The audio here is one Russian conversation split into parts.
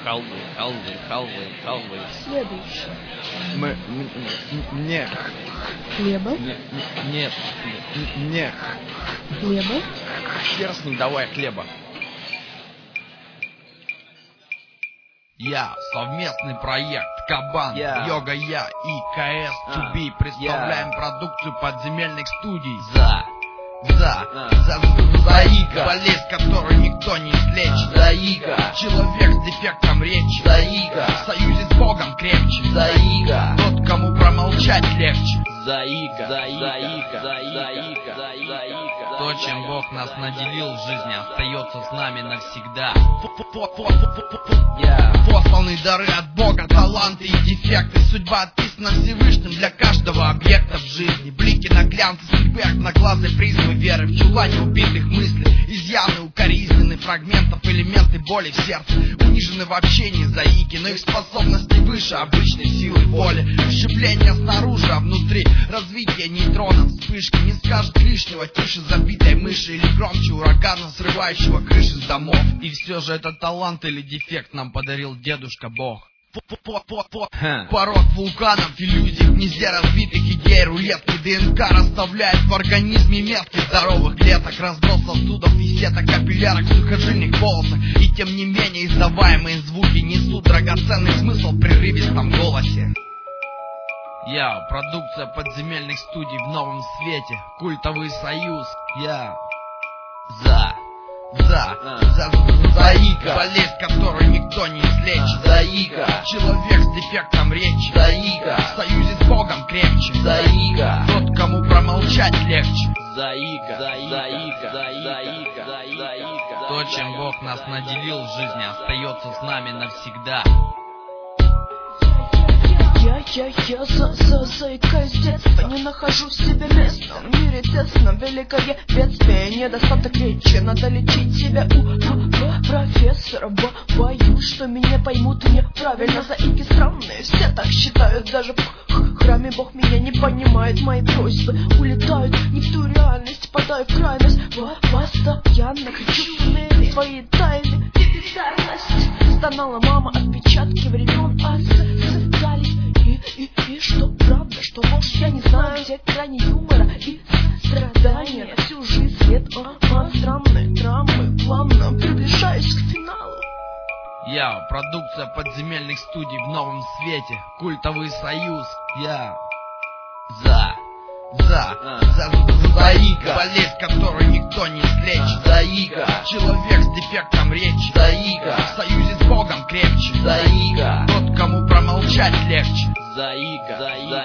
халвы. Следующий. Мне. Хлеба. Нет. Мне. Хлеба. Хер с ним, давай хлеба. Я, совместный проект Кабан, Йога Я и КС Чуби представляем продукцию подземельных студий. Заика, болезнь, которую никто не излечит. Заика, Человек с дефектом речи. Заика, В союзе с Богом крепче. Заика, Тот, кому промолчать легче. Заика. То, чем Бог нас наделил в жизни, остается с нами навсегда. Посланные дары от Бога, таланты и дефекты. Судьба отписана Всевышним для каждого объекта в жизни. Блики на глянце судьбы, окноглазые призмы веры. В чулане убитых мыслей, изъяны укоризнены фрагментов, элементы боли в сердце. Унижены в общении заики, но их способности выше обычной силы воли. Ущемление снаружи, а внутри развитие нейтронов. Вспышки не скажет лишнего, тише забитой мыши или громче урагана, срывающего крыши с домов. И все же этот талант или дефект нам подарил дедушка Бог. Пород вулканов, иллюзий, в гнезде разбитых идей, рулетки ДНК расставляет в организме метки здоровых клеток, разброс сосудов и сеток капиллярок в сухожильных волосах. И тем не менее издаваемые звуки несут драгоценный смысл в прерывистом голосе. Я, продукция подземельных студий в новом свете, культовый союз. Я, Заика, болезнь, которую никто не излечит. Заика, Человек с дефектом речи. Заика, В союзе с Богом крепче. Заика, Тот, кому промолчать легче. Заика. То, чем Бог нас наделил в жизни, остается с нами навсегда. Я заикаюсь с детства, не нахожу себе места. В мире тесно, великое бедствие, недостаток речи, надо лечить себя у профессора. Боюсь, что меня поймут неправильно. Заики странные, все так считают. Даже в храме Бог меня не понимает. Мои просьбы улетают не в ту реальность, падаю в крайность. Постоянно хочу умереть свои тайны. Стонала мама, отпечатки времен остались. И что правда, что может я не знаю, где грани юмора и страдания. На всю жизнь след странные драмы, плавно приближаюсь к финалу. Я, продукция подземельных студий в новом свете, культовый союз. Я, Заика, болезнь, которую никто не излечит. Заика, Человек с дефектом речи. Заика, В союзе с Богом крепче. Заика, Тот, кому промолчать легче. Заика.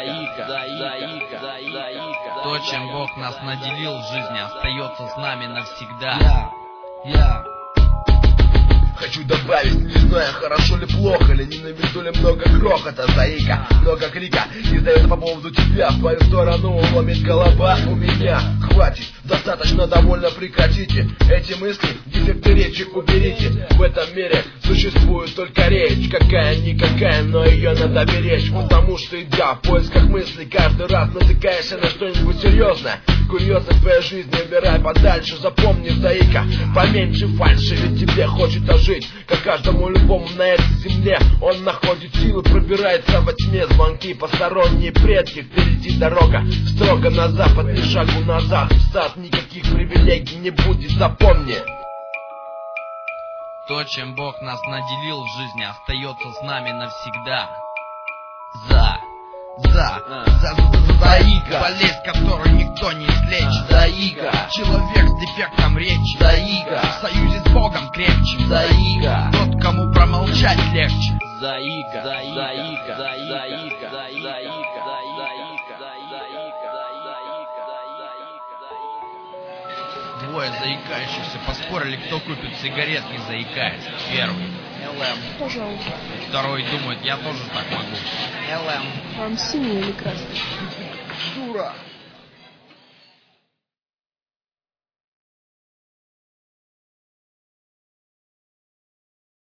То, чем Бог нас наделил в жизни, остается с нами навсегда. Я. Хочу добавить, не знаю, хорошо ли плохо, или не на виду ли много грохота. Заика, много крика издается по поводу тебя. В твою сторону ломит голова у меня. Хватит, достаточно, довольно, прекратите эти мысли, дефекты речи уберите. В этом мире существует только речь, какая-никакая, но ее надо беречь. Потому что, идя в поисках мыслей, каждый раз натыкаешься на что-нибудь серьезное. Курьезно в твоей жизни убирай подальше. Запомни, заика, поменьше фальши, ведь тебе хочется жить. Как каждому любому на этой земле, он находит силы, пробирается во тьме. Звонки, посторонние предки, впереди дорога строго на запад, ни шагу назад. В сад никаких привилегий не будет, запомни. То, чем Бог нас наделил в жизни, остается с нами навсегда. Заика, болезнь, которую никто не излечит. Заика, Человек с дефектом речи. Заика, В союзе с Богом крепче. Заика, Тот, кому промолчать легче. Заика. Двое заикающихся поспорили, кто купит сигарет, не заикаясь. Первый. ЛМ. Пожалуйста. Второй думает, я тоже так могу. ЛМ. Вам синий или красный? Дура!